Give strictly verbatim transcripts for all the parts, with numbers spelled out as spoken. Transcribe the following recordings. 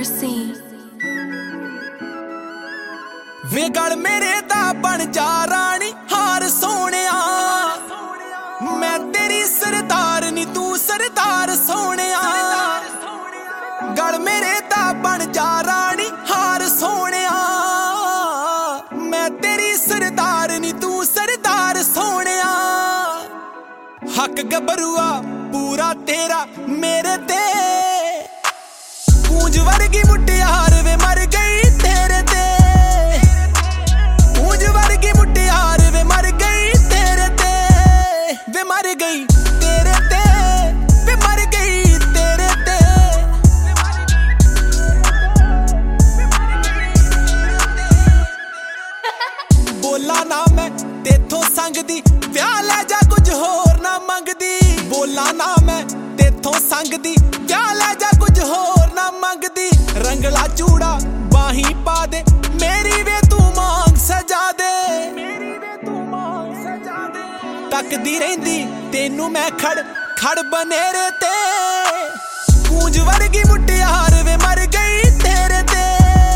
Mercy वे गल मेरे दा बन जा रानी हार सोनिया मैं तेरी सरदार नी तू सरदार सोनिया गल मेरे दा बन जा रानी हार सोनिया मैं तेरी सरदार नी तू सरदार सोनिया हक गबरुआ पूरा तेरा मेरे ते पूंज वर्गी मुटियार वे मर गई तेरे ते पूंज वर्गी मुटियार वे मर गई तेरे ते वे मर गई तेरे ते वे मर गई तेरे ते बोला ना मैं तेथों संगदी प्यार ले जा कुछ होर ना मंगदी बोला ना मैं तेथों संगदी प्यार ले जा कुछ होर ना मंगदी रंगला चूड़ा बाही पा दे मेरी वे तू मांग सजा दे मेरी वे तू मांग सजा दे तकदी रहिंदी तेनू मैं खड़ खड़ बनेरे ते पूंज वर्गी मुटियार वे मर गई तेरे ते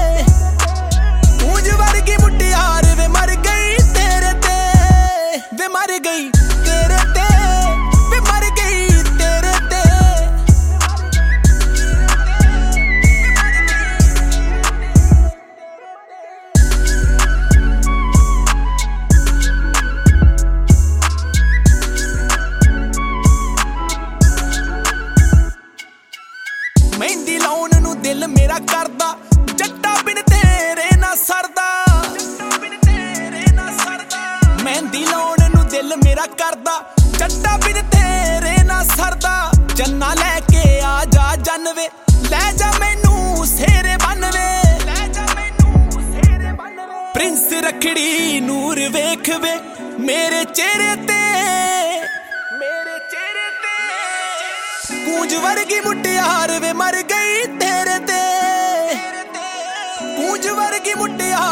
पूंज वर्गी मुटियार वे मर गई तेरे ते वे मर गई तेरे ते वे मर गई तेरे ते मेहंदी लाउन नू दिल मेरा करदा जट्टा बिन तेरे ना सरदा मेहंदी लाउन नू दिल मेरा करदा जट्टा बिन तेरे ना सरदा जन्ना लेके आ जा जनवे ले जा मैनू सेरे बनवे ले जा मैनू सेरे बनवे प्रिंस रखड़ी नूर वेख वे मेरे चेहरे ते मेरे चेहरे ते पूंज वर्गी मुटियार वे मर गई तेरे ते पूंज वर्गी मुटियार